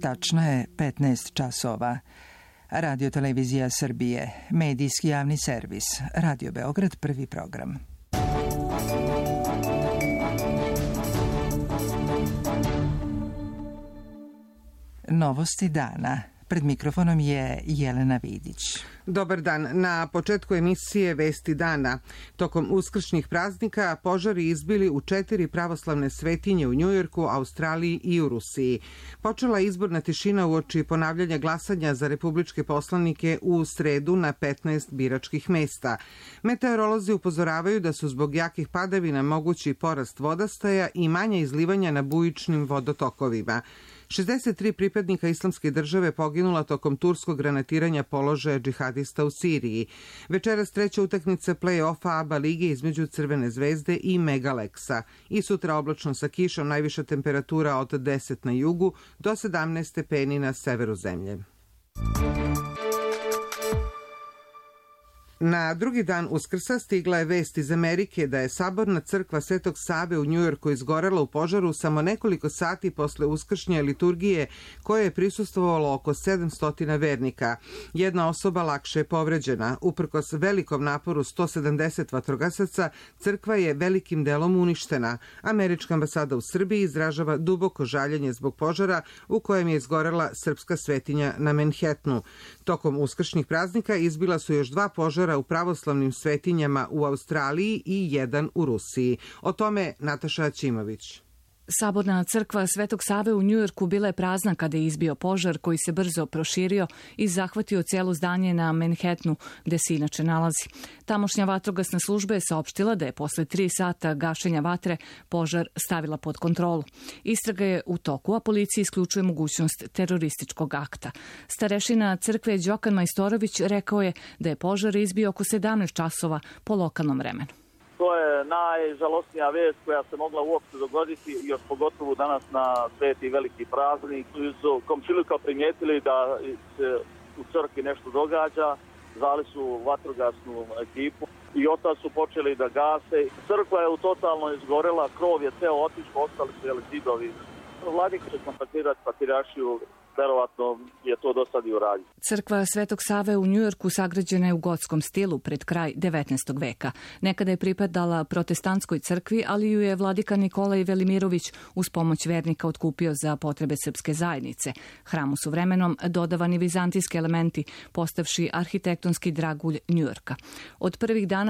Tačno je 15 časova. Radio Televizija Srbije, medijski javni servis, Radio Beograd, prvi program. Novosti dana. Pred mikrofonom je Jelena Vidić. Dobar dan. Na početku emisije Vesti dana. Tokom uskršnjih praznika požari izbili u 4 pravoslavne svetinje u Njujorku, Australiji i u Rusiji. Počela je izborna tišina uoči ponavljanja glasanja za republičke poslanike u sredu na 15 biračkih mesta. Meteorolozi upozoravaju da su zbog jakih padavina mogući porast vodostaja i manja izlivanja na bujičnim vodotokovima. 63 pripadnika Islamske države poginula tokom turskog granatiranja položaja džihadista u Siriji. Večeras treća utakmica play-offa ABA lige između Crvene zvezde i Megaleksa. I sutra oblačno sa kišom, najviša temperatura od 10 na jugu do 17 stepeni na severu zemlje. Na drugi dan Uskrsa stigla je vest iz Amerike da je saborna crkva Svetog Save u Njujorku izgorela u požaru samo nekoliko sati posle uskršnje liturgije koje je prisustvovalo oko 700 vernika. Jedna osoba lakše je povređena. Uprkos velikom naporu 170 vatrogasaca, crkva je velikim delom uništena. Američka ambasada u Srbiji izražava duboko žaljenje zbog požara u kojem je izgorela srpska svetinja na Manhattanu. Tokom uskršnjih praznika izbila su još 2 požara u pravoslavnim svetinjama u Australiji i 1 u Rusiji. O tome Nataša Ćimović. Saborna crkva Svetog Save u Njujorku bila je prazna kada je izbio požar koji se brzo proširio i zahvatio cijelo zdanje na Manhattanu gde se inače nalazi. Tamošnja vatrogasna služba je saopštila da je posle 3 sata gašenja vatre požar stavila pod kontrolu. Istraga je u toku, a policija isključuje mogućnost terorističkog akta. Starešina crkve Đokan Majstorović rekao je da je požar izbio oko 17 časova po lokalnom vremenu. To je najžalostnija vest koja se mogla uopšte dogoditi, još pogotovo danas na sveti veliki praznik. Su komšiluka primijetili da se u crkvi nešto događa, zvali su vatrogasnu ekipu i od tada su počeli da gase. Crkva je totalno izgorela, krov je ceo otišao, ostali su zidovi. Vladnik će kontaktirati patrijaršiju, verovatno je to do sad i uradio. Crkva Svetog Save u Njujorku sagrađena je u gotskom stilu pred kraj 19. veka. Nekada je pripadala protestantskoj crkvi, ali ju je vladika Nikolaj Velimirović uz pomoć vernika otkupio za potrebe srpske zajednice. Hramu su vremenom dodavani vizantijski elementi, postavši arhitektonski dragulj Njujorka. Od prvih dana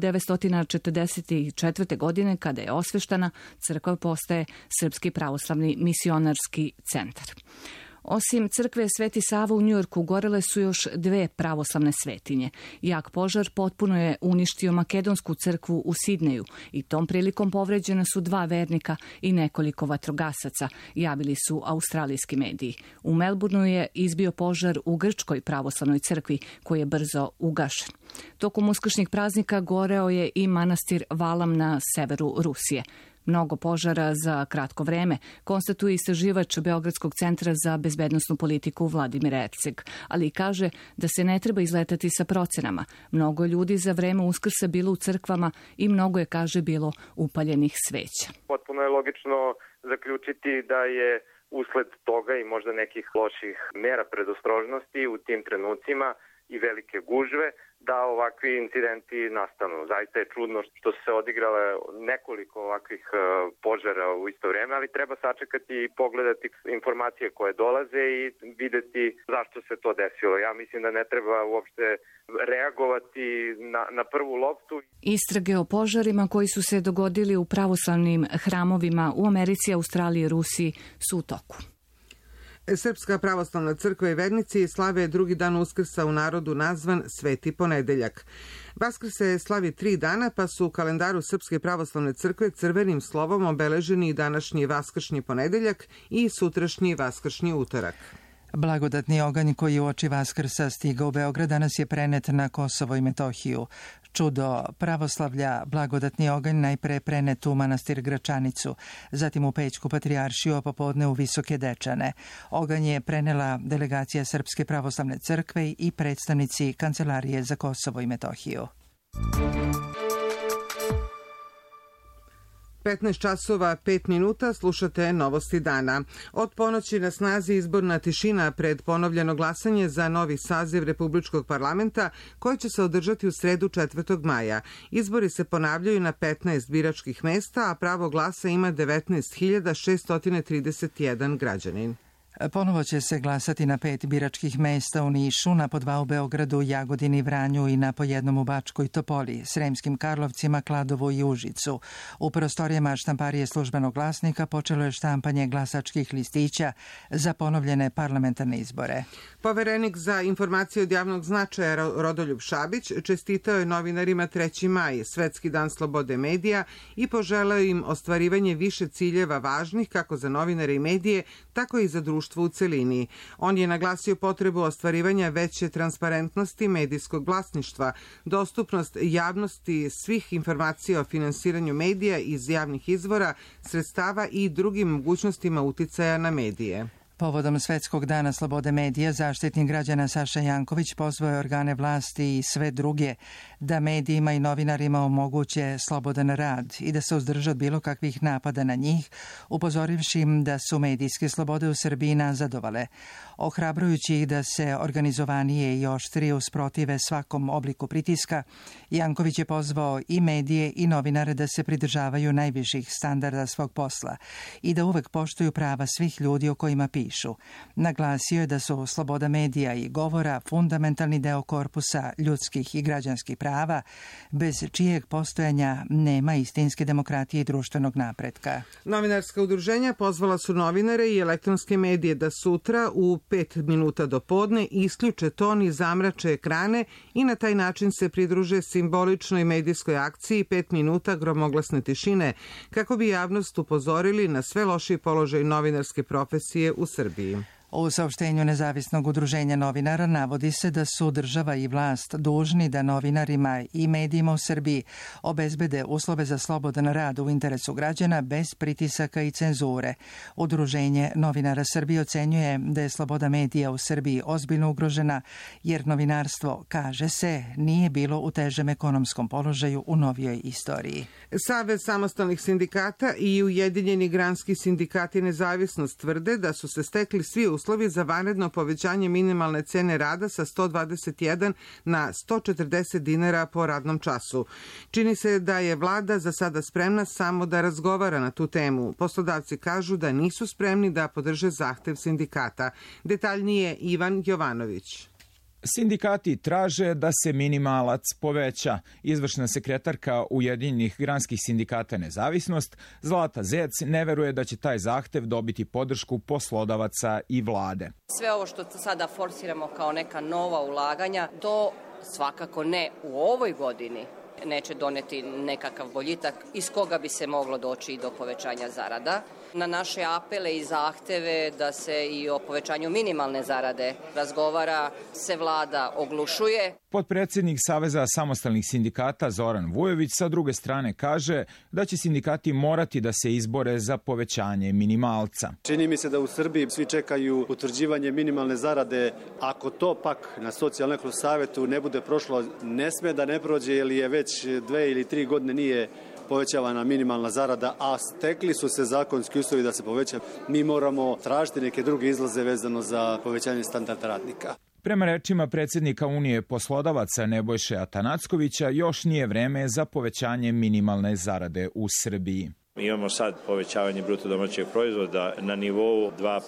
1944. godine, kada je osveštana, crkva postaje Srpski pravoslavni misionarski centar. Osim crkve Sveti Sava u Njujorku gorele su još 2 pravoslavne svetinje. Jak požar potpuno je uništio makedonsku crkvu u Sidneju i tom prilikom povređena su 2 vernika i nekoliko vatrogasaca, javili su australijski mediji. U Melbourneu je izbio požar u grčkoj pravoslavnoj crkvi koji je brzo ugašen. Tokom uskršnjih praznika goreo je i manastir Valam na severu Rusije. Mnogo požara za kratko vreme, konstatuje istraživač Beogradskog centra za bezbednosnu politiku Vladimir Erceg, ali kaže da se ne treba izletati sa procenama. Mnogo ljudi za vreme Uskrsa bilo u crkvama i mnogo je, kaže, bilo upaljenih sveća. Potpuno je logično zaključiti da je usled toga i možda nekih loših mera predostrožnosti u tim trenucima i velike gužve da ovakvi incidenti nastanu. Zaista je čudno što su se odigrale nekoliko ovakvih požara u isto vreme, ali treba sačekati i pogledati informacije koje dolaze i videti zašto se to desilo. Ja mislim da ne treba uopšte reagovati na prvu loptu. Istrage o požarima koji su se dogodili u pravoslavnim hramovima u Americi, Australiji i Rusiji su u toku. Srpska pravoslavna crkva i vernici slave drugi dan Uskrsa u narodu nazvan Sveti ponedeljak. Vaskrs se slavi 3 dana, pa su u kalendaru Srpske pravoslavne crkve crvenim slovom obeleženi i današnji vaskršnji ponedeljak i sutrašnji vaskršnji utorak. Blagodatni oganj koji uoči Vaskrsa stigao u Beograd danas je prenet na Kosovo i Metohiju. Čudo pravoslavlja, blagodatni oganj najpre prenet u manastir Gračanicu, zatim u Pećku patrijaršiju, a popodne u Visoke Dečane. Oganj je prenela delegacija Srpske pravoslavne crkve i predstavnici Kancelarije za Kosovo i Metohiju. 15 časova 5 minuta, slušate Novosti dana. Od ponoći na snazi izborna tišina pred ponovljeno glasanje za novi saziv Republičkog parlamenta koji će se održati u sredu 4. maja. Izbori se ponavljaju na 15 biračkih mesta, a pravo glasa ima 19.631 građanin. Ponovo će se glasati na 5 biračkih mesta u Nišu, na po 2 u Beogradu, Jagodini, Vranju i na po 1 u Bačkoj Topoli, Sremskim Karlovcima, Kladovu i Užicu. U prostorijama štamparije Službenog glasnika počelo je štampanje glasačkih listića za ponovljene parlamentarne izbore. Poverenik za informacije od javnog značaja Rodoljub Šabić čestitao je novinarima 3. maj, Svetski dan slobode medija, i poželeo im ostvarivanje više ciljeva važnih kako za novinare i medije, tako i za društvo u celini. On je naglasio potrebu ostvarivanja veće transparentnosti medijskog vlasništva, dostupnost javnosti svih informacija o finansiranju medija iz javnih izvora, sredstava i drugim mogućnostima uticaja na medije. Povodom Svetskog dana slobode medija, Zaštitnik građana Saša Janković pozvao je organe vlasti i sve druge da medijima i novinarima omoguće slobodan rad i da se uzdrže od bilo kakvih napada na njih, upozorivši im da su medijske slobode u Srbiji nazadovale. Ohrabrujući ih da se organizovanije i oštrije usprotive svakom obliku pritiska, Janković je pozvao i medije i novinare da se pridržavaju najviših standarda svog posla i da uvek poštuju prava svih ljudi o kojima pišu. Naglasio je da su sloboda medija i govora fundamentalni deo korpusa ljudskih i građanskih prava, bez čijeg postojanja nema istinske demokratije i društvenog napretka. Novinarska udruženja pozvala su novinare i elektronske medije da sutra u 5 minuta do podne isključe ton i zamrače ekrane i na taj način se pridruže simboličnoj medijskoj akciji 5 minuta gromoglasne tišine, kako bi javnost upozorili na sve lošiji položaj novinarske profesije u Srbiji. U saopštenju Nezavisnog udruženja novinara navodi se da su država i vlast dužni da novinarima i medijima u Srbiji obezbede uslove za slobodan rad u interesu građana bez pritisaka i cenzure. Udruženje novinara Srbije ocenjuje da je sloboda medija u Srbiji ozbiljno ugrožena, jer novinarstvo, kaže se, nije bilo u težem ekonomskom položaju u novijoj istoriji. Savez samostalnih sindikata i Ujedinjeni granski sindikati Nezavisnost tvrde da su se stekli svi uslovi za vanredno povećanje minimalne cene rada sa 121 na 140 dinara po radnom času. Čini se da je vlada za sada spremna samo da razgovara na tu temu. Poslodavci kažu da nisu spremni da podrže zahtev sindikata. Detaljnije Ivan Jovanović. Sindikati traže da se minimalac poveća. Izvršna sekretarka Ujedinjenih granskih sindikata Nezavisnost, Zlata Zec, ne veruje da će taj zahtev dobiti podršku poslodavaca i vlade. Sve ovo što sada forsiramo kao neka nova ulaganja, to svakako ne u ovoj godini neće doneti nekakav boljitak iz koga bi se moglo doći i do povećanja zarada. Na naše apele i zahteve da se i o povećanju minimalne zarade razgovara se vlada oglušuje. Potpredsjednik Saveza samostalnih sindikata Zoran Vujović sa druge strane kaže da će sindikati morati da se izbore za povećanje minimalca. Čini mi se da u Srbiji svi čekaju utvrđivanje minimalne zarade. Ako to pak na socijalnom savetu ne bude prošlo, ne sme da ne prođe, jer je već 2 ili 3 godine nije povećavana minimalna zarada, a stekli su se zakonski uslovi da se poveća. Mi moramo tražiti neke druge izlaze vezano za povećanje standarda radnika. Prema rečima predsjednika Unije poslodavaca Nebojše Atanackovića, još nije vreme za povećanje minimalne zarade u Srbiji. Imamo sad povećavanje bruto domaćeg proizvoda na nivou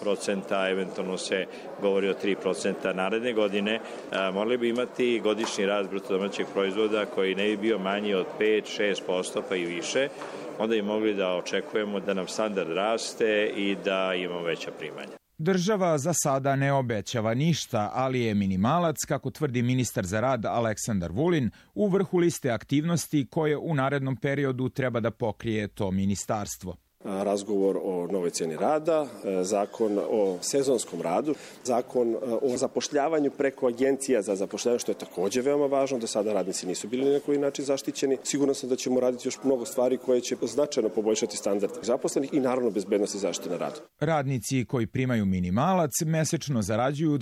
2%, eventualno se govori o 3% naredne godine. Morali bi imati godišnji rast bruto domaćeg proizvoda koji ne bi bio manji od 5-6% pa i više. Onda bi mogli da očekujemo da nam standard raste i da imamo veća primanja. Država za sada ne obećava ništa, ali je minimalac, kako tvrdi ministar za rad Aleksandar Vulin, u vrhu liste aktivnosti koje u narednom periodu treba da pokrije to ministarstvo. Razgovor o novoj cijeni rada, zakon o sezonskom radu, zakon o zapošljavanju preko agencija za zapošljavanje, što je također veoma važno. Do sada radnici nisu bili na koji način zaštićeni. Sigurno sam da ćemo raditi još mnogo stvari koje će značajno poboljšati standard zaposlenih i naravno bezbednost i zaštite na radu. Radnici koji primaju minimalac mesečno zarađuju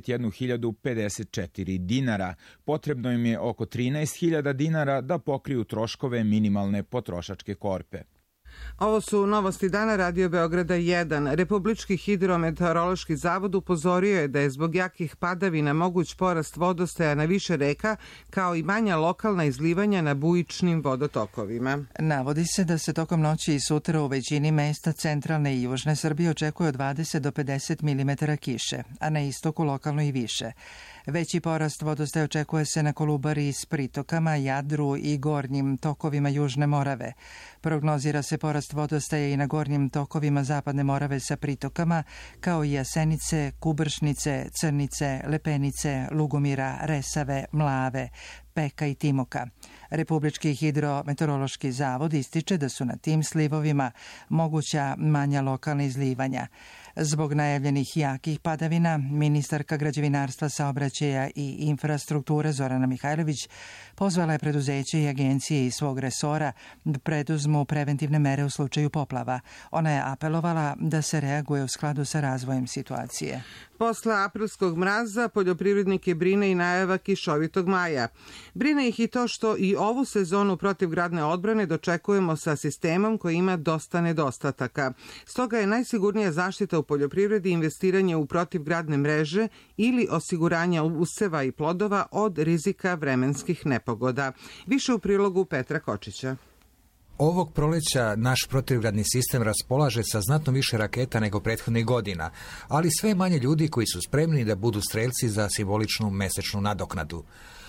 21.054 dinara. Potrebno im je oko 13.000 dinara da pokriju troškove minimalne potrošačke korpe. Ovo su novosti dana Radio Beograda 1. Republički hidrometeorološki zavod upozorio je da je zbog jakih padavina moguć porast vodostaja na više reka, kao i manja lokalna izlivanja na bujičnim vodotokovima. Navodi se da se tokom noći i sutra u većini mesta centralne i južne Srbije očekuje od 20 do 50 mm kiše, a na istoku lokalno i više. Veći porast vodostaja očekuje se na Kolubari s pritokama, Jadru i gornjim tokovima Južne Morave. Prognozira se porast vodostaja i na gornjim tokovima Zapadne Morave sa pritokama, kao i Jasenice, Kubršnice, Crnice, Lepenice, Lugomira, Resave, Mlave, Peka i Timoka. Republički hidrometeorološki zavod ističe da su na tim slivovima moguća manja lokalna izlivanja. Zbog najavljenih jakih padavina, ministarka građevinarstva, saobraćaja i infrastrukture Zorana Mihajlović pozvala je preduzeće i agencije iz svog resora da preduzmu preventivne mere u slučaju poplava. Ona je apelovala da se reaguje u skladu sa razvojem situacije. Posle aprilskog mraza poljoprivrednike brine i najava kišovitog maja. Brine ih i to što i ovu sezonu protivgradne odbrane dočekujemo sa sistemom koji ima dosta nedostataka. Stoga je najsigurnija zaštita u poljoprivredi investiranje u protivgradne mreže ili osiguranja useva i plodova od rizika vremenskih nepogoda. Više u prilogu Petra Kočića. Ovog proleća naš protivgradni sistem raspolaže sa znatno više raketa nego prethodnih godina, ali sve manje ljudi koji su spremni da budu strelci za simboličnu mesečnu nadoknadu.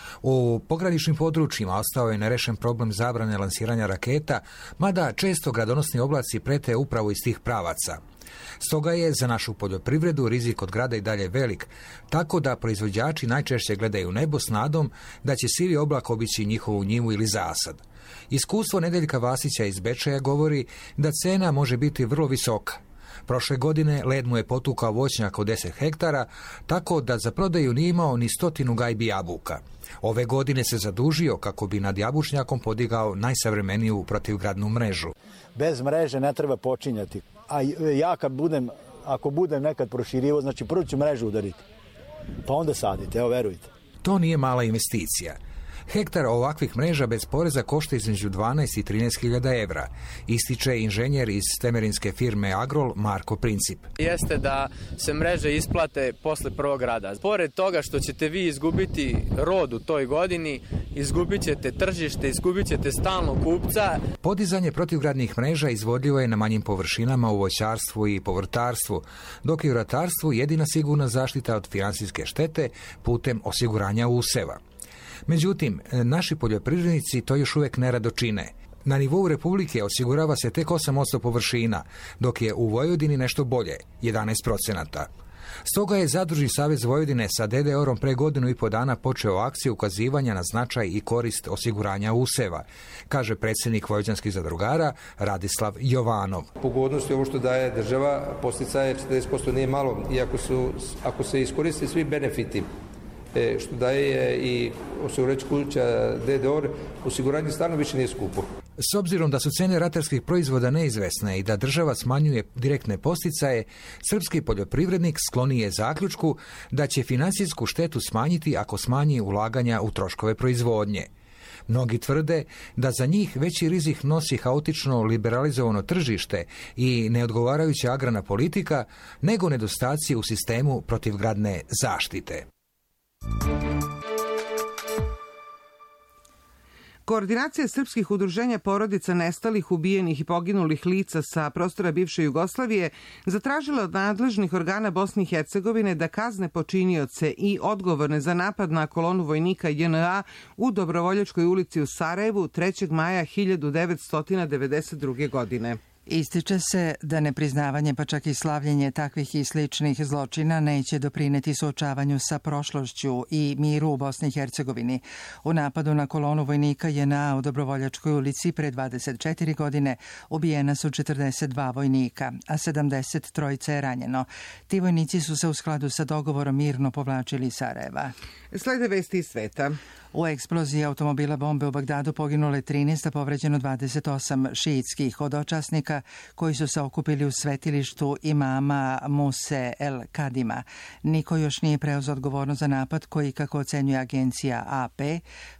U pograničnim područjima ostao je nerešen problem zabrane lansiranja raketa, mada često gradonosni oblaci prete upravo iz tih pravaca. Stoga je za našu poljoprivredu rizik od grada i dalje velik, tako da proizvođači najčešće gledaju nebo s nadom da će sivi oblak obići njihovu njivu ili zasad. Iskustvo Nedeljka Vasića iz Bečeja govori da cena može biti vrlo visoka. Prošle godine led mu je potukao voćnjak od 10 hektara, tako da za prodaju nije imao ni 100 gajbi jabuka. Ove godine se zadužio kako bi nad jabučnjakom podigao najsavremeniju protivgradnu mrežu. Bez mreže ne treba počinjati. A ja ako budem nekad proširivo, znači prvo ću mrežu udariti, pa onda sadite, evo verujte. To nije mala investicija. Hektar ovakvih mreža bez poreza košta između 12 i 13.000 evra, ističe inženjer iz temerinske firme Agrol Marko Princip. Jeste da se mreže isplate posle prvog rada. Pored toga što ćete vi izgubiti rod u toj godini, izgubit ćete tržište, izgubit ćete stalno kupca. Podizanje protivgradnih mreža izvodljivo je na manjim površinama u voćarstvu i povrtarstvu, dok je u ratarstvu jedina sigurna zaštita od finansijske štete putem osiguranja useva. Međutim, naši poljoprivrednici to još uvijek nerado čine. Na nivou Republike osigurava se tek 8% površina, dok je u Vojvodini nešto bolje, 11%. Stoga je Zadružni savez Vojvodine sa DDR-om pre 1,5 godina počeo akciju ukazivanja na značaj i korist osiguranja useva, kaže predsjednik vojvođanskih zadrugara Radislav Jovanov. Pogodnost je ovo što daje država, posticaje 40% nije malo, i ako se iskoriste svi benefiti što daje i osigurač kuća DDR, osiguranje stvarno više nije skupo. S obzirom da su cene ratarskih proizvoda neizvesne i da država smanjuje direktne posticaje, srpski poljoprivrednik skloni je zaključku da će finansijsku štetu smanjiti ako smanji ulaganja u troškove proizvodnje. Mnogi tvrde da za njih veći rizik nosi haotično liberalizovano tržište i neodgovarajuća agrarna politika nego nedostaci u sistemu protivgradne zaštite. Koordinacija srpskih udruženja porodica nestalih, ubijenih i poginulih lica sa prostora bivše Jugoslavije zatražila od nadležnih organa Bosne i Hercegovine da kazne počinioce i odgovorne za napad na kolonu vojnika JNA u Dobrovoljačkoj ulici u Sarajevu 3. maja 1992. godine. Ističe se da nepriznavanje pa čak i slavljenje takvih i sličnih zločina neće doprineti suočavanju sa prošlošću i miru u Bosni i Hercegovini. U napadu na kolonu vojnika JNA u Dobrovoljačkoj ulici pre 24 godine ubijena su 42 vojnika, a 73 je ranjeno. Ti vojnici su se u skladu sa dogovorom mirno povlačili iz Sarajeva. Slede vesti iz sveta. U eksploziji automobila bombe u Bagdadu poginule 13, a povređeno 28 šiitskih hodočasnika koji su se okupili u svetilištu imama Muse El Kadima. Niko još nije preuzeo odgovornost za napad koji, kako ocenjuje agencija AP,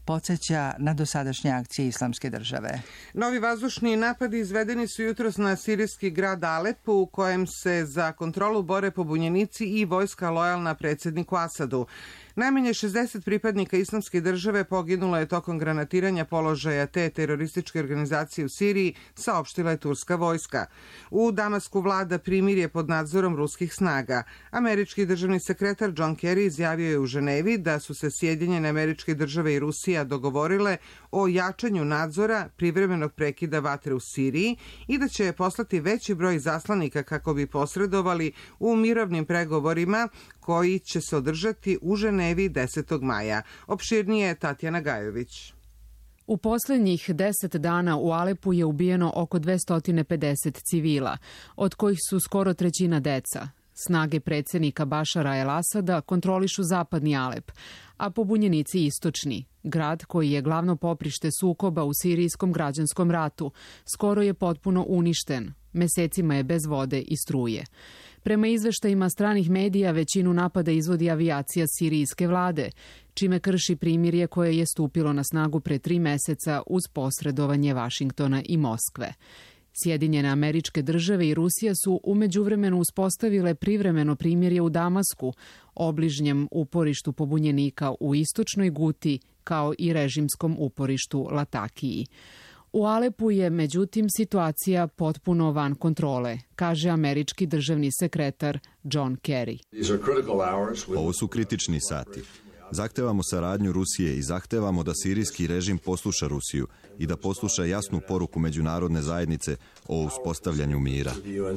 podsjeća na dosadašnje akcije Islamske države. Novi vazdušni napadi izvedeni su jutros na sirijski grad Alep, u kojem se za kontrolu bore pobunjenici i vojska lojalna predsjedniku Asadu. Najmanje 60 pripadnika Islamske države poginulo je tokom granatiranja položaja te terorističke organizacije u Siriji, saopštila je turska vojska. U Damasku vlada primirje pod nadzorom ruskih snaga. Američki državni sekretar John Kerry izjavio je u Ženevi da su se Sjedinjene Američke Države i Rusija dogovorile o jačanju nadzora privremenog prekida vatre u Siriji i da će poslati veći broj zaslanika kako bi posredovali u mirovnim pregovorima koji će se održati u Ženevi 10. maja. Opširnije je Tatjana Gajović. U poslednjih 10 dana u Alepu je ubijeno oko 250 civila, od kojih su skoro trećina deca. Snage predsjednika Bašara el-Asada kontrolišu zapadni Alep, a pobunjenici istočni. Grad, koji je glavno poprište sukoba u sirijskom građanskom ratu, skoro je potpuno uništen. Mesecima je bez vode i struje. Prema izveštajima stranih medija, većinu napada izvodi avijacija sirijske vlade, čime krši primirje koje je stupilo na snagu pre 3 meseca uz posredovanje Vašingtona i Moskve. Sjedinjene Američke Države i Rusija su u međuvremenu uspostavile privremeno primirje u Damasku, obližnjem uporištu pobunjenika u istočnoj Guti, kao i režimskom uporištu Latakiji. U Alepu je, međutim, situacija potpuno van kontrole, kaže američki državni sekretar John Kerry. Ovo su kritični sati. Zahtevamo saradnju Rusije i zahtevamo da sirijski režim posluša Rusiju i da posluša jasnu poruku međunarodne zajednice o uspostavljanju mira.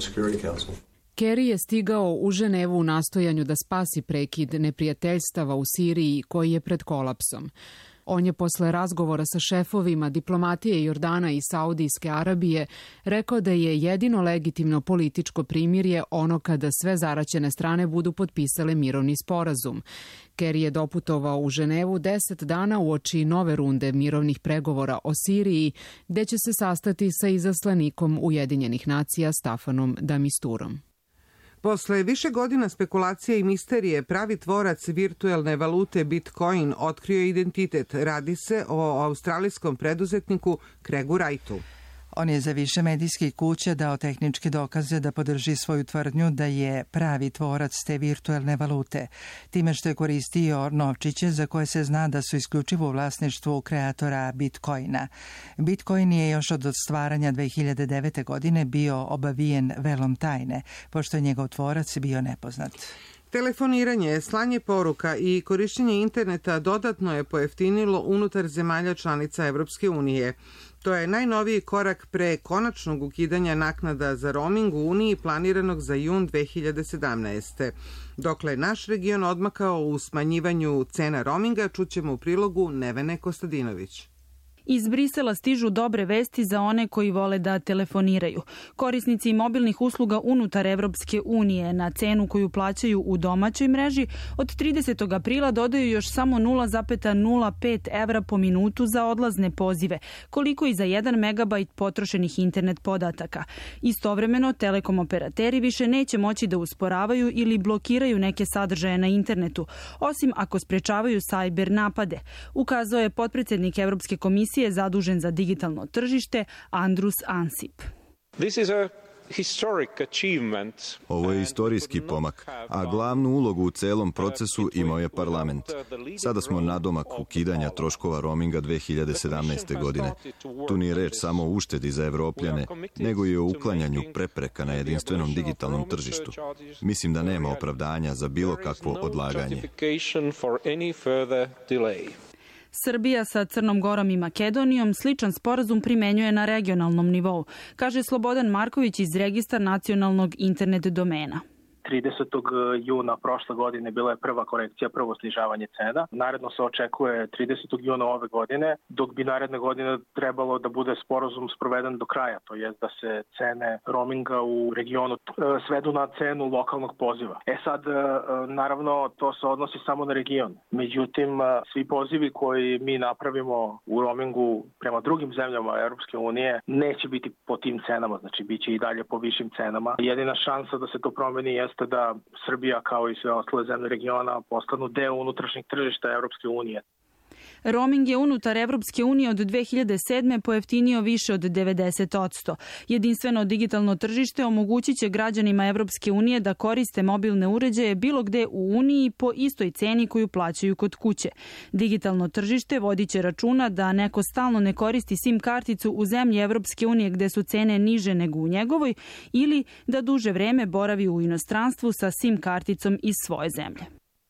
Kerry je stigao u Ženevu u nastojanju da spasi prekid neprijateljstava u Siriji koji je pred kolapsom. On je posle razgovora sa šefovima diplomatije Jordana i Saudijske Arabije rekao da je jedino legitimno političko primirje ono kada sve zaraćene strane budu potpisale mirovni sporazum. Kerry je doputovao u Ženevu 10 dana uoči nove runde mirovnih pregovora o Siriji, gde će se sastati sa izaslanikom Ujedinjenih nacija Stafanom de Misturom. Posle više godina spekulacije i misterije, pravi tvorac virtuelne valute Bitcoin otkrio identitet. Radi se o australijskom preduzetniku Craigu Wrightu. On je za više medijskih kuća dao tehničke dokaze da podrži svoju tvrdnju da je pravi tvorac te virtuelne valute, time što je koristio novčiće za koje se zna da su isključivo u vlasništvu kreatora Bitcoina. Bitcoin je još od stvaranja 2009. godine bio obavijen velom tajne, pošto je njegov tvorac bio nepoznat. Telefoniranje, slanje poruka i korišćenje interneta dodatno je pojeftinilo unutar zemalja članica Evropske unije. To je najnoviji korak pre konačnog ukidanja naknada za roaming u Uniji planiranog za jun 2017. Dokle naš region odmakao u smanjivanju cena roaminga, čućemo u prilogu Nevene Kostadinović. Iz Brisela stižu dobre vesti za one koji vole da telefoniraju. Korisnici mobilnih usluga unutar Evropske unije na cenu koju plaćaju u domaćoj mreži od 30. aprila dodaju još samo 0,05 evra po minutu za odlazne pozive, koliko i za 1 megabajt potrošenih internet podataka. Istovremeno, telekom operateri više neće moći da usporavaju ili blokiraju neke sadržaje na internetu, osim ako sprečavaju sajber napade, ukazao je potpredsednik Evropske komisije zadužen za digitalno tržište Andrus Ansip. Ovo je istorijski pomak, a glavnu ulogu u celom procesu imao je parlament. Sada smo nadomak ukidanja troškova roaminga 2017. godine. Tu nije reč samo o uštedi za Evropljane, nego i o uklanjanju prepreka na jedinstvenom digitalnom tržištu. Mislim da nema opravdanja za bilo kakvo odlaganje. Srbija sa Crnom Gorom i Makedonijom sličan sporazum primenjuje na regionalnom nivou, kaže Slobodan Marković iz Registra nacionalnog internet domena. 30. juna prošle godine bila je prva korekcija, prvo snižavanje cena. Naredno se očekuje 30. juna ove godine, dok bi naredne godine trebalo da bude sporazum sproveden do kraja, to je da se cene roaminga u regionu svedu na cenu lokalnog poziva. Sad, naravno, to se odnosi samo na region. Međutim, svi pozivi koji mi napravimo u roamingu prema drugim zemljama Europske unije neće biti po tim cenama, znači bit će i dalje po višim cenama. Jedina šansa da se to promeni jeste da Srbija kao i sve ostale zemlje regiona postanu deo unutrašnjeg tržišta Europske unije. Roaming je unutar Evropske unije od 2007. pojeftinio više od 90%. Jedinstveno digitalno tržište omogućit će građanima Evropske unije da koriste mobilne uređaje bilo gde u Uniji po istoj ceni koju plaćaju kod kuće. Digitalno tržište vodit će računa da neko stalno ne koristi SIM karticu u zemlji Evropske unije gde su cene niže nego u njegovoj ili da duže vreme boravi u inostranstvu sa SIM karticom iz svoje zemlje.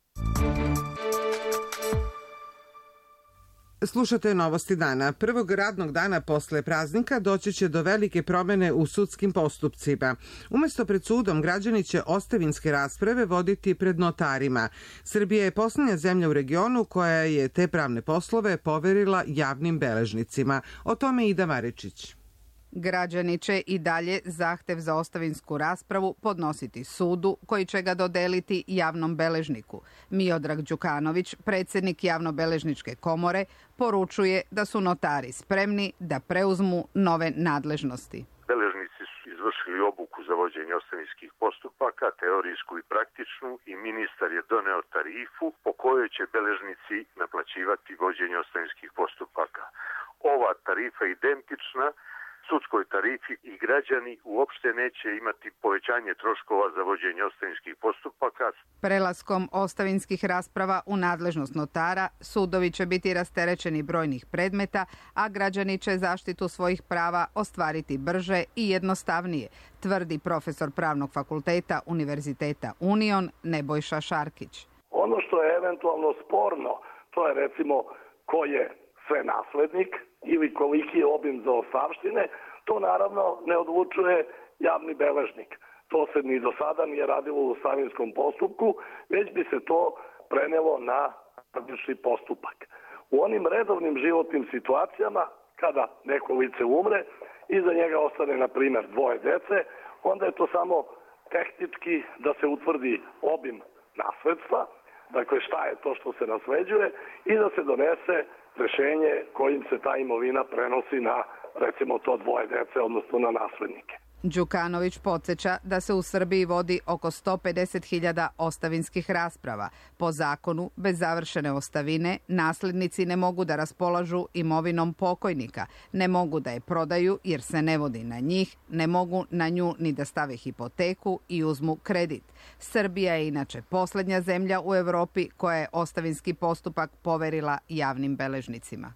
Slušate novosti dana. Prvog radnog dana posle praznika doći će do velike promene u sudskim postupcima. Umesto pred sudom, građani će ostavinske rasprave voditi pred notarima. Srbija je poslednja zemlja u regionu koja je te pravne poslove poverila javnim beležnicima. O tome Ida Maričić. Građani će i dalje zahtev za ostavinsku raspravu podnositi sudu koji će ga dodeliti javnom beležniku. Miodrag Đukanović, predsjednik javnobeležničke komore, poručuje da su notari spremni da preuzmu nove nadležnosti. Beležnici su izvršili obuku za vođenje ostavinskih postupaka, teorijsku i praktičnu, i ministar je doneo tarifu po kojoj će beležnici naplaćivati vođenje ostavinskih postupaka. Ova tarifa je identična sudskoj tarifi i građani uopšte neće imati povećanje troškova za vođenje ostavinskih postupaka. Prelaskom ostavinskih rasprava u nadležnost notara, sudovi će biti rasterećeni brojnih predmeta, a građani će zaštitu svojih prava ostvariti brže i jednostavnije, tvrdi profesor Pravnog fakulteta Univerziteta Union Nebojša Šarkić. Ono što je eventualno sporno, to je recimo ko je sve naslednik ili koliki je obim zaostavštine, to naravno ne odlučuje javni beležnik. To se ni do sada nije radilo u ostavinskom postupku, već bi se to prenelo na parnični postupak. U onim redovnim životnim situacijama, kada neko lice umre, iza njega ostane, na primjer, dvoje dece, onda je to samo tehnički da se utvrdi obim nasledstva, dakle šta je to što se nasleđuje, i da se donese rešenje kojim se ta imovina prenosi na, recimo, to dvoje dece, odnosno na naslednike. Đukanović podsjeća da se u Srbiji vodi oko 150.000 ostavinskih rasprava. Po zakonu, bez završene ostavine, naslednici ne mogu da raspolažu imovinom pokojnika, ne mogu da je prodaju jer se ne vodi na njih, ne mogu na nju ni da stave hipoteku i uzmu kredit. Srbija je inače posljednja zemlja u Evropi koja je ostavinski postupak poverila javnim beležnicima.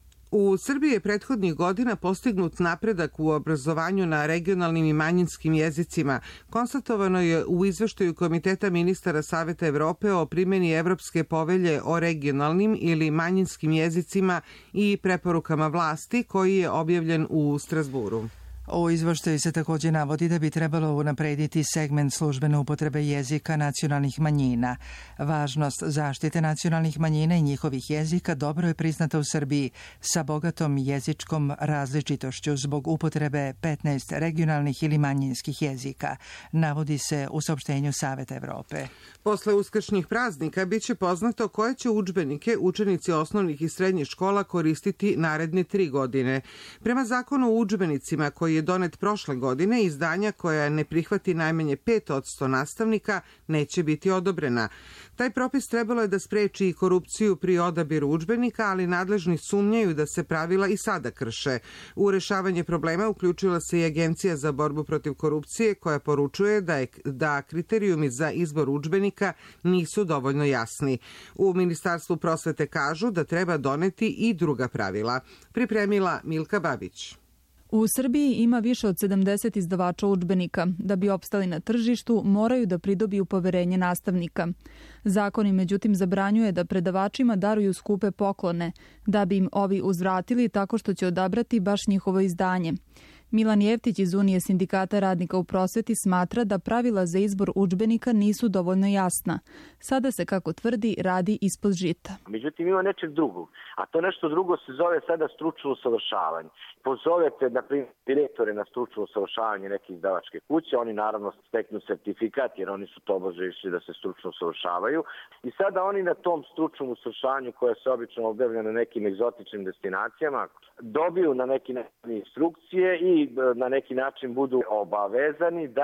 U Srbiji je prethodnih godina postignut napredak u obrazovanju na regionalnim i manjinskim jezicima. Konstatovano je u izveštaju Komiteta ministara Saveta Evrope o primjeni Evropske povelje o regionalnim ili manjinskim jezicima i preporukama vlasti, koji je objavljen u Strazburu. U izvoštaju se također navodi da bi trebalo unaprediti segment službene upotrebe jezika nacionalnih manjina. Važnost zaštite nacionalnih manjina i njihovih jezika dobro je priznata u Srbiji sa bogatom jezičkom različitošću zbog upotrebe 15 regionalnih ili manjinskih jezika, navodi se u saopštenju Saveta Evrope. Posle uskršnjih praznika biće poznato koje će udžbenike učenici osnovnih i srednjih škola koristiti naredne 3 godine. Prema zakonu o udžbenicima koji je donet prošle godine, izdanja koja ne prihvati najmanje 5% nastavnika neće biti odobrena. Taj propis trebalo je da spreči i korupciju pri odabiru udžbenika, ali nadležni sumnjaju da se pravila i sada krše. U rešavanje problema uključila se i Agencija za borbu protiv korupcije, koja poručuje da kriterijumi za izbor udžbenika nisu dovoljno jasni. U Ministarstvu prosvete kažu da treba doneti i druga pravila. Pripremila Milka Babić. U Srbiji ima više od 70 izdavača udžbenika. Da bi opstali na tržištu, moraju da pridobiju poverenje nastavnika. Zakon im međutim zabranjuje da predavačima daruju skupe poklone, da bi im ovi uzvratili tako što će odabrati baš njihovo izdanje. Milan Jeftić iz Unije sindikata radnika u prosveti smatra da pravila za izbor udžbenika nisu dovoljno jasna. Sada se, kako tvrdi, radi ispod žita. Međutim, ima nečeg drugog, a to nešto drugo se zove sada stručno usavršavanje. Pozovete, na primjer, direktore na stručno usavršavanje neke izdavačke kuće, oni naravno steknu sertifikat jer oni su to išli da se stručno usavršavaju i sada oni na tom stručnom usavršavanju koje se obično objavlja na nekim egzotičnim destinacijama dobiju na neki način instrukcije i na neki način budu obavezani da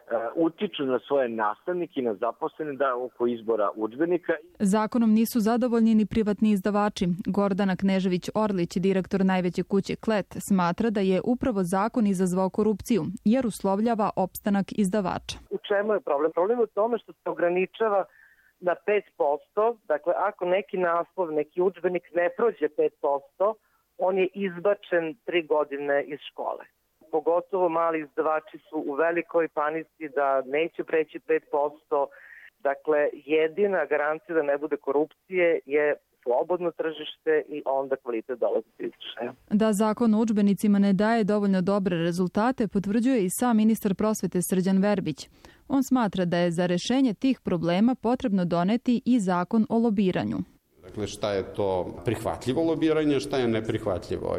utiču na svoje nastavnike i na zaposlene da oko izbora udžbenika. Zakonom nisu zadovoljni ni privatni izdavači. Gordana Knežević-Orlić, direktor najveće kuće Klet, smatra da je upravo zakon izazvao korupciju, jer uslovljava opstanak izdavača. U čemu je problem? Problem je u tome što se ograničava na 5%. Dakle, ako neki naslov, neki udžbenik ne prođe 5%, on je izbačen 3 godine iz škole. Pogotovo mali izdavači su u velikoj panici da neće preći 5%. Dakle, jedina garancija da ne bude korupcije je slobodno tržište i onda kvalitet dolazi do izražaja. Da zakon o udžbenicima ne daje dovoljno dobre rezultate, potvrđuje i sam ministar prosvete Srđan Verbić. On smatra da je za rešenje tih problema potrebno doneti i zakon o lobiranju. Dakle, šta je to prihvatljivo lobiranje, šta je neprihvatljivo.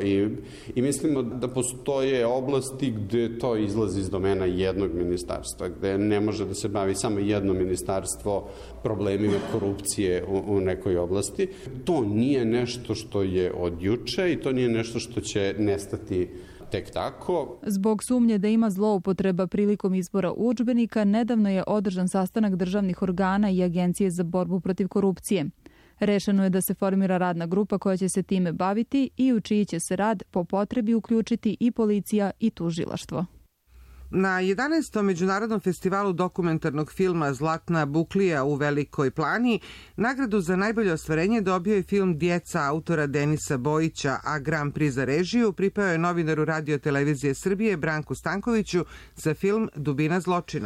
I mislimo da postoje oblasti gde to izlazi iz domena jednog ministarstva, gde ne može da se bavi samo jedno ministarstvo problemima korupcije u nekoj oblasti. To nije nešto što je od juče i to nije nešto što će nestati tek tako. Zbog sumnje da ima zloupotreba prilikom izbora udžbenika, nedavno je održan sastanak državnih organa i Agencije za borbu protiv korupcije. Rešeno je da se formira radna grupa koja će se time baviti i u čiji će se rad po potrebi uključiti i policija i tužilaštvo. Na 11. Međunarodnom festivalu dokumentarnog filma Zlatna buklija u Velikoj Plani nagradu za najbolje ostvarenje dobio je film Djeca autora Denisa Bojića, a Grand Prix za režiju pripao je novinaru Radio televizije Srbije Branku Stankoviću za film Dubina zločina.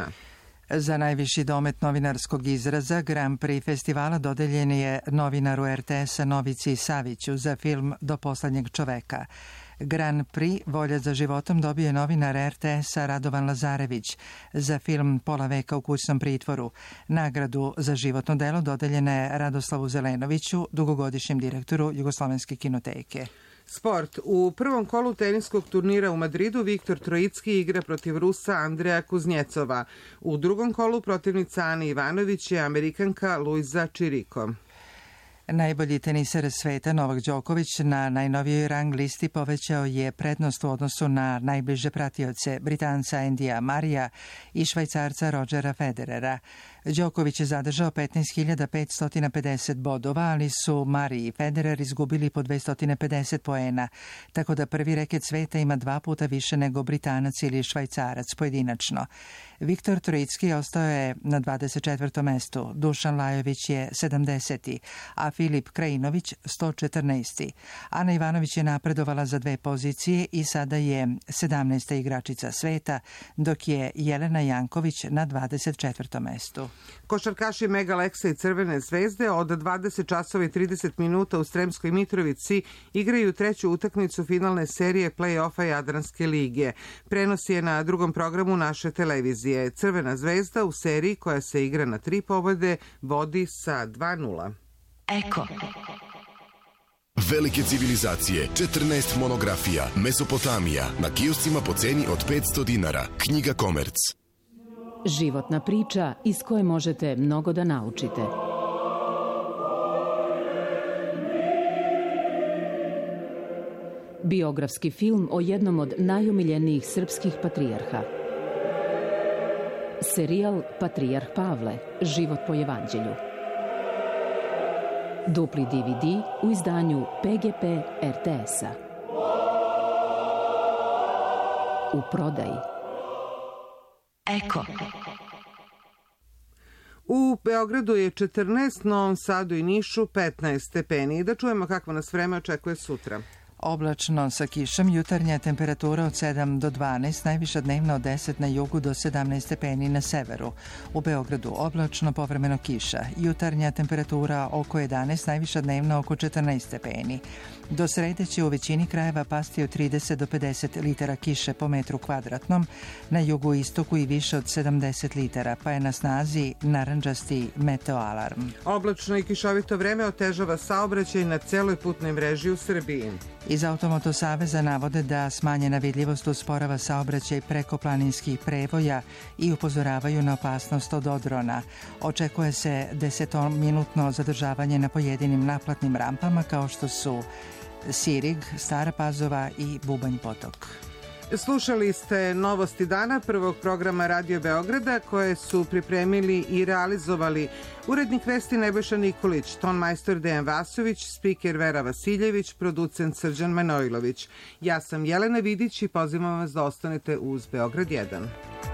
Za najviši domet novinarskog izraza Grand Prix festivala dodeljen je novinaru RTS-a Novici Saviću za film Do poslednjeg čoveka. Grand Prix Volja za životom dobio je novinar RTS-a Radovan Lazarević za film Pola veka u kućnom pritvoru. Nagradu za životno delo dodeljena je Radoslavu Zelenoviću, dugogodišnjem direktoru Jugoslovenske kinoteke. Sport. U prvom kolu teniskog turnira u Madridu Viktor Trojicki igra protiv Rusa Andreja Kuznjecova. U drugom kolu protivnica Ane Ivanović je Amerikanka Luisa Čiriko. Najbolji teniser sveta Novak Đoković na najnovijoj rang listi povećao je prednost u odnosu na najbliže pratioce Britanca Endija Marija i Švajcarca Rodgera Federera. Đoković je zadržao 15.550 bodova, ali su Mariji i Federer izgubili po 250 poena, tako da prvi reket sveta ima 2 puta više nego Britanac ili Švajcarac pojedinačno. Viktor Trojicki ostao je na 24. mestu, Dušan Lajović je 70. a Filip Krajinović 114. Ana Ivanović je napredovala za 2 pozicije i sada je 17. igračica sveta, dok je Jelena Janković na 24. mestu. Košarkaši Mega Leksa i Crvene zvezde od 20 časova i 30 minuta u Sremskoj Mitrovici igraju treću utakmicu finalne serije play-offa Jadranske lige. Prenos je na drugom programu naše televizije. Crvena zvezda u seriji koja se igra na 3 pobede vodi sa 2:0. Eko. Velike civilizacije, 14 monografija, Mesopotamija, na kioscima po ceni od 500 dinara. Knjiga Komerc. Životna priča iz koje možete mnogo da naučite. Biografski film o jednom od najomiljenijih srpskih patrijarha. Serijal Patrijarh Pavle, život po evanđelju. Dupli DVD u izdanju PGP RTS-a. U prodaji. Eko. U Beogradu je 14, Novom Sadu i Nišu 15 stepeni. Da čujemo kako nas vreme očekuje sutra. Oblačno sa kišom, jutarnja temperatura od 7 do 12, najviša dnevna od 10 na jugu do 17 stepeni na severu. U Beogradu oblačno, povremeno kiša. Jutarnja temperatura oko 11, najviša dnevna oko 14 stepeni. Do srede će u većini krajeva pasti od 30 do 50 litara kiše po metru kvadratnom, na jugu istoku i više od 70 litara, pa je na snazi narandžasti meteoalarm. Oblačno i kišovito vreme otežava saobraćaj na celoj putnoj mreži u Srbiji. Iz Automoto saveza navode da smanjena vidljivost usporava saobraćaj preko planinskih prevoja i upozoravaju na opasnost od odrona. Očekuje se 10-minutno zadržavanje na pojedinim naplatnim rampama kao što su Sirig, Stara Pazova i Bubanj Potok. Slušali ste Novosti dana prvog programa Radio Beograda koje su pripremili i realizovali urednik vesti Nebojša Nikolić, tonmajstor Dejan Vasović, spiker Vera Vasiljević, producent Srđan Manojlović. Ja sam Jelena Vidić i pozivam vas da ostanete uz Beograd 1.